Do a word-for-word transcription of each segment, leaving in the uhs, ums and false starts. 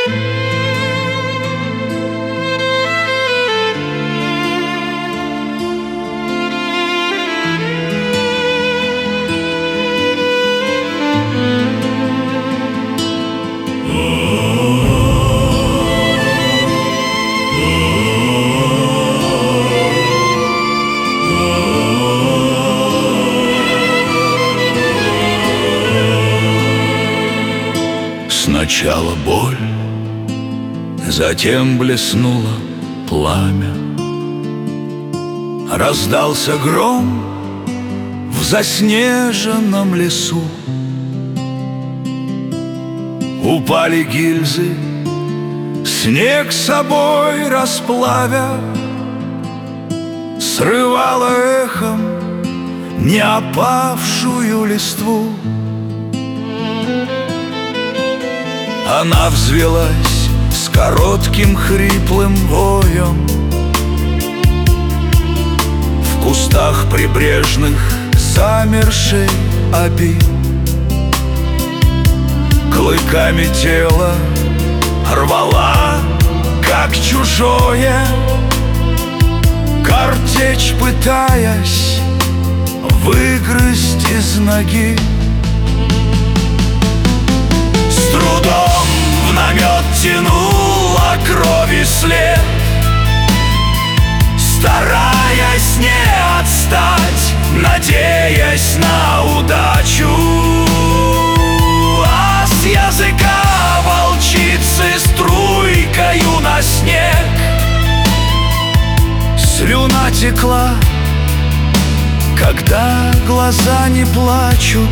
Сначала боль, затем блеснуло пламя. Раздался гром в заснеженном лесу. Упали гильзы, снег с собой расплавя, срывало эхом не опавшую листву. Она взвелась с коротким хриплым воем. В кустах прибрежных замершей оби клыками тело рвала, как чужое, картечь пытаясь выгрызть из ноги. С трудом в намет тянула крови след, стараясь не отстать, надеясь на удачу. А с языка волчицы струйкою на снег слюна текла, когда глаза не плачут.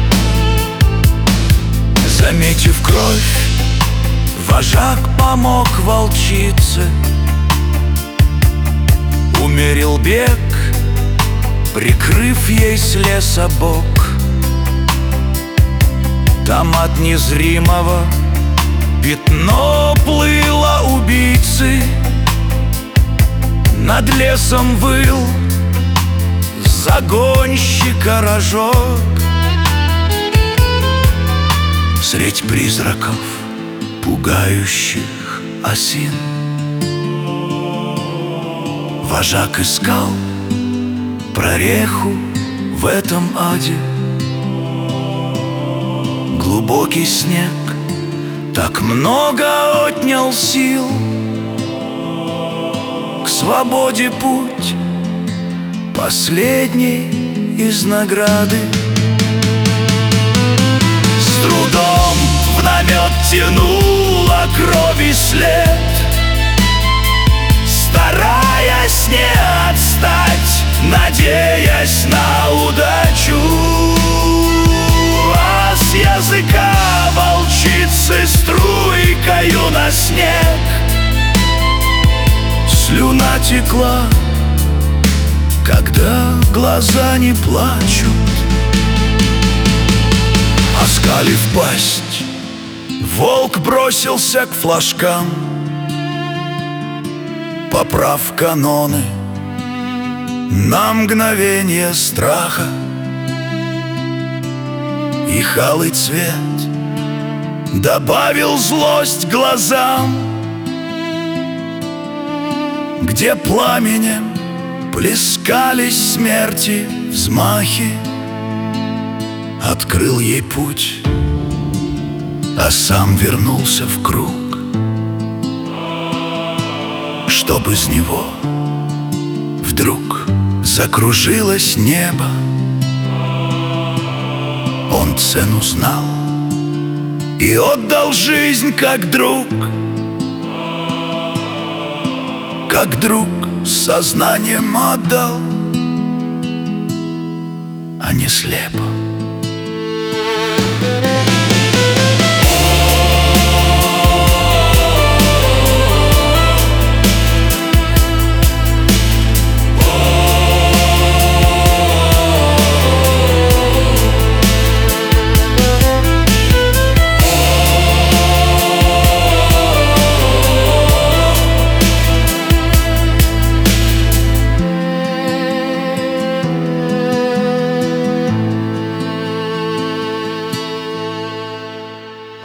Заметив кровь, вожак помог волчице, умерил бег, прикрыв ей с леса бок. Там от незримого пятно плыло убийцы, над лесом выл загонщика рожок. Средь призраков, пугающих осин, вожак искал прореху в этом аде. Глубокий снег так много отнял сил, к свободе путь последний из награды. С трудом в намет тянула крови след, стараясь не отстать, надеясь на удачу. А с языка волчицы струйкою на снег слюна текла, когда глаза не плачут. Оскалив пасть, волк бросился к флажкам, поправ каноны на мгновение страха. И алый цвет добавил злость глазам, где пламенем плескались смерти взмахи. Открыл ей путь, а сам вернулся в круг, чтоб из него вдруг закружилось небо. Он цену знал и отдал жизнь как друг, как друг с сознанием отдал, а не слепо.